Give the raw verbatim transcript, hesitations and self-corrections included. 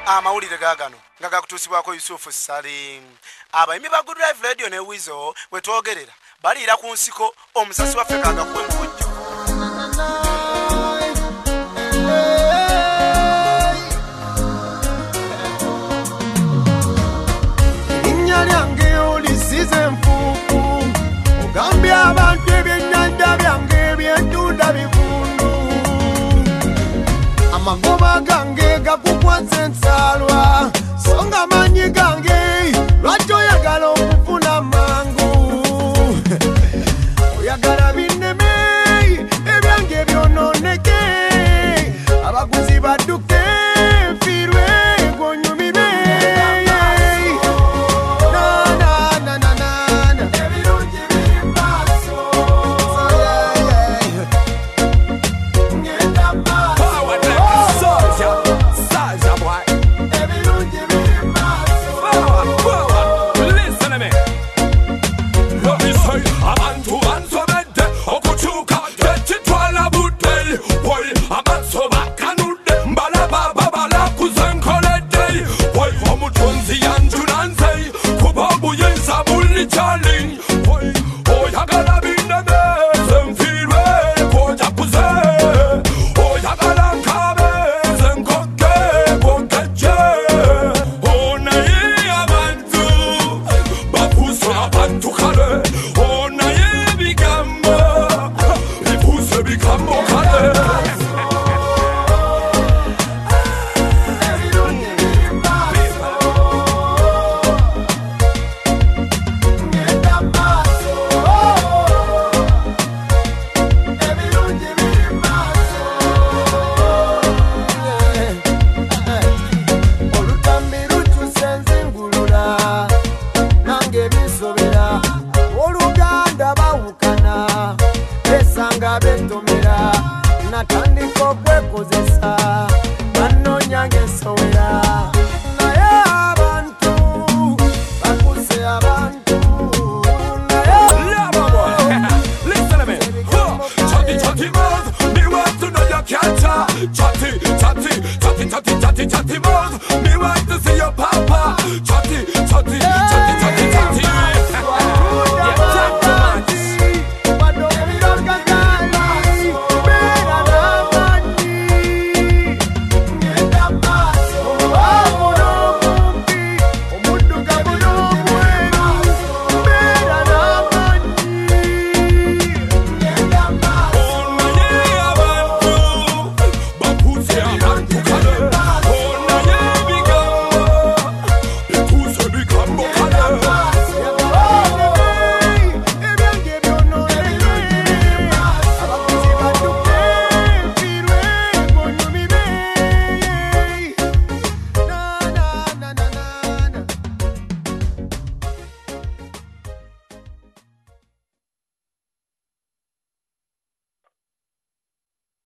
amawulire gaagano nga gakutuusibwako Yusufu Salim. Abayimbi ba Good Life Radio ne Wizo we twogerera baliira ku nsiko omusasi waffe kaagakuwe mu bujjo. Erinnya lyange olisize enfuufu ogambye abantu ebyennyanja byange eby'entunda bivundu amagoba gange gakukwasa ensalwa songa maanyi gange lwaki oyagala okufuna mangu oyagala binneme ebyange byonooneke abaguzi badduke nfiirwe gonyumirwe Darling, boy, oh, ya gala binne me, zenfirwe, koja kuze, oh, ya gala kabe, zenkoke, kokeche, oh, na ye abantu, bapuse abantu kale, oh, na ye bigambo, bipuse bigambo kale. Bentomera natandika okwekozesa bannoonya ng'ensowera naye abantu bakuse abantu Listen to me. Chatty, chatty, man. Me want to know your catcher. Chatty, chatty, chatty, chatty, chatty, chatty.